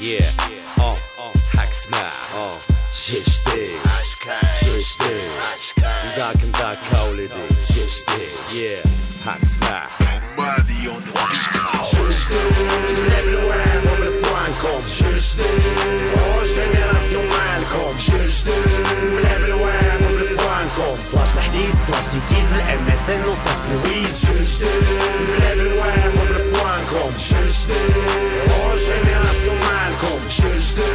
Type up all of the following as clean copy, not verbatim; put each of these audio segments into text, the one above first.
حكسمع جيشتي مداك ولدي جيشتي حكسمع Money on the جيشتي بوانكم جيشتي جينيراسيون مالكم جيشتي بوانكم سلاش تحديث سلاش سيتيز الام اس ان وصف لويز جيشتي بوانكم جيشتي جينيراسيون مالكم جيشتي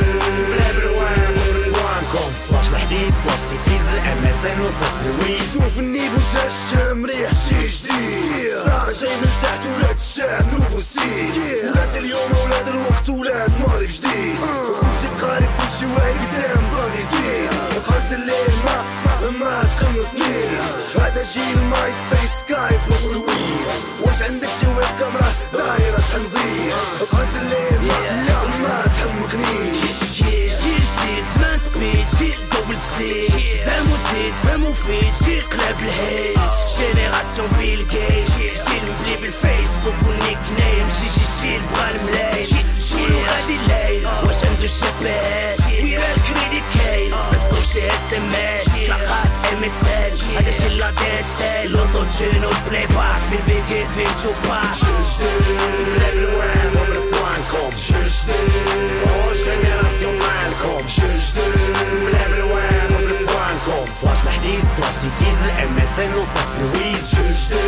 بوانكم سلاش تحديث سلاش سيتيز الام اس ان وصف لويز شوف النيفو تاع الشام ريح شي جديد صراع جاي من تحت ولاد الشام نوفو ستيل ولاد اليوم ولاد الوقت ولاد مغرب جديد كلشي قاري كلشي واعي قدام باغي يزيد قاس الليل ما تقنطني هذا جيل ماي سبيس سكايب وويز واش عندك شي ويب كاميرا دايرة تحمزير قاس الليل لا ما تحمقنيش جيل جديد سمان سبيد جيل دوبل سيت زعمو زيد فهمو فيت جيل قلب الهيت جينيراسيون بيل جيت جيل مبلي بالفيسبوك والنيك نيم جيل بغا الملاي جيل غادي الليل واش عندو الشباب سويرة الكريدي كاين صدقو شي اس ام اس تلقات ام اس ال هذا جيل لا دي اس ال لوطو تون والبلاي باك في البيكي في التوباك بوانكم جيشتي جينيراسيون مالكم جيشتي بوانكم سلاش تحديث سلاش سيتيز الام اس ان وصف لويز جيشتي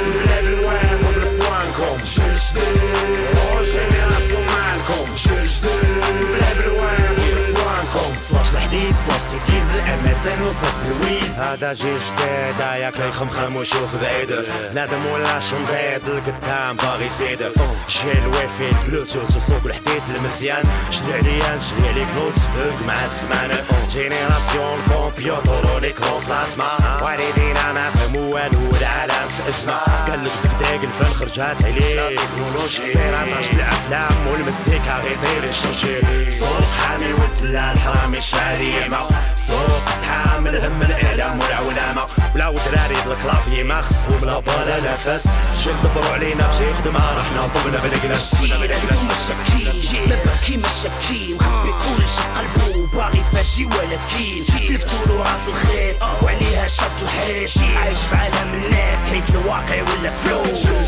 بوانكم جيشتي جينيراسيون مالكم جيشتي بوانكم سلاش تحديث سلاش سيتيز الام اس ان وصف لويز هذا جيل جديد ياك يخمخم ويشوف بعيد نادم ولا شنضيد القدام باغي يزيد جيل ويفي بلوتوث الصوب الحديد المزيان شري عليا نشري عليك نوت سبوك مع الزمان جينيراسيون كومبيوتر وليكرون بلازما والدينا ما فهمو والو العالم في ازمه قالك دقداق الفن خرجات عليه تكنولوجي طاش الافلام والمزيكا غير داير الشرشي سوق حامي والدلال حرامي شاريمه سوق زحام الهم الاعلام والعولمه ولا ودراري بالكلافي ما خصهم لا بالا نفس جيل دبروا علينا باش يخدمها رحنا طبنا بالقلاس مشاكين نبكي مشاكين مخبي كلشي في قلبو باغي فاشي ولكن تلفتولو راس الخير وعليها شط الحيش عايش في عالم النت حيت الواقع ولا فلو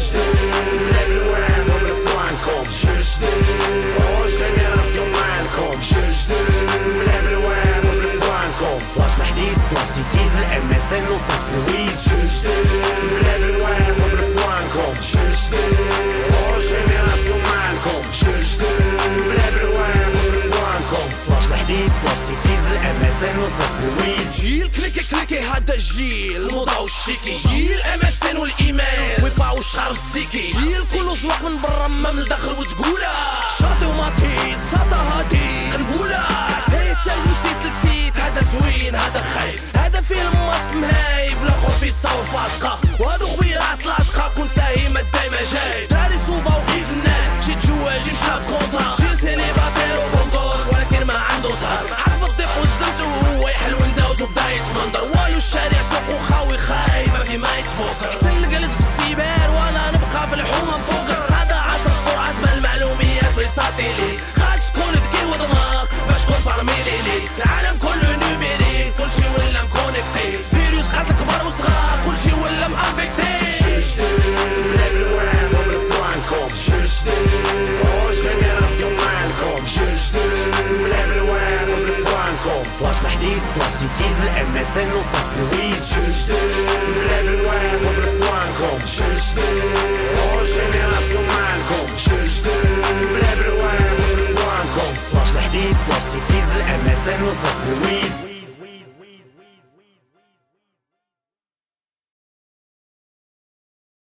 بوانكم جيشتي جينيراسيون مالكم جيشتي بوانكم سلاش تحديث سلاش سيتيز الام اس ان وصف لويز جيشتي بوانكم جيشتي جينيراسيون مالكم جيشتي بوانكم سلاش تحديث سلاش سيتيز الام اس ان وصف لويز جيل كليكي هذا جيل الموضة والشيكي جيل ام اس ان والايميل ويباو شعر السيكي جيل كله زواق من برا ما من الداخل وتقولها شرطي وماطي صادا هادي قنبولة نسيت هذا زوين هذا خايب هذا فيلم ماسك مهايب لا خوف يتصور فاسقة وهادو خويرات لاصقة كنت هيما دايما جاي داري صوبة وغي فنان جيت جواجي مشاب كونطرا جيل سيليباتير وبونغوس ولكن ما عنده زهر حسب الضيق وزمته وهو يحلو نداوز وبدا يتمنظر وايو الشارع سوق وخاوي خايب ما في ما يتبوكر حسن نجلس في السيبر وانا نبقى في الحومة مبوكر هذا عصر السرعة زمان المعلوميات في ساتيليت خاص تكون ذكي ودماغ باش تكون برميليلي العالم كله نوميريك كلشي ولا مكونيكتي فيروس قاتل كبار وصغار كلشي ولا مانفيكتي جيشتي بوانكم جيشتي جينيراسيون مالكم جيشتي بوانكم سلاش تحديث سلاش سيتيز الام اس ان وصف لويز جيشتي بوانكم جيشتي جينيراسيون مالكم جيشتي بوانكم سلاش تحديث سلاش سيتيز الام اس ان وصف لويز